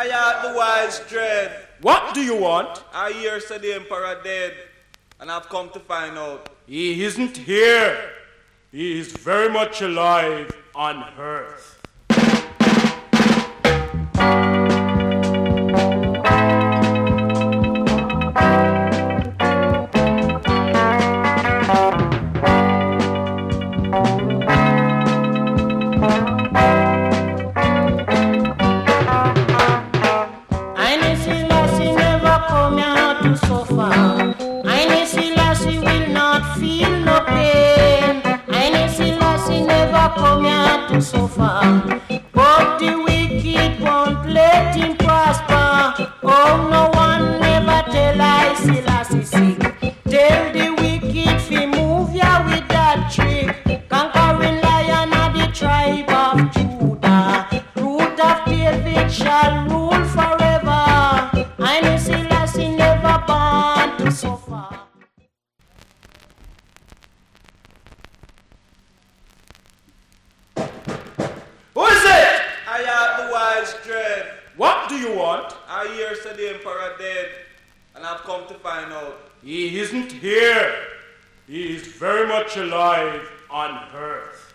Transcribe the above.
I art the wise dread. What do you want? I hear said the emperor dead, and I've come to find out. He isn't here. He is very much alive on Earth. So far, but the wicked won't let him prosper. Oh, no one never tell I Selassie sick. Tell the wicked fi move ya with that trick. Conquering lion of the tribe of Judah, root of David shall rule forever. I know Selassie never born to suffer. I art the wise dread. What do you want? I hear said the emperor dead, and I've come to find out. He isn't here. He is very much alive on Earth.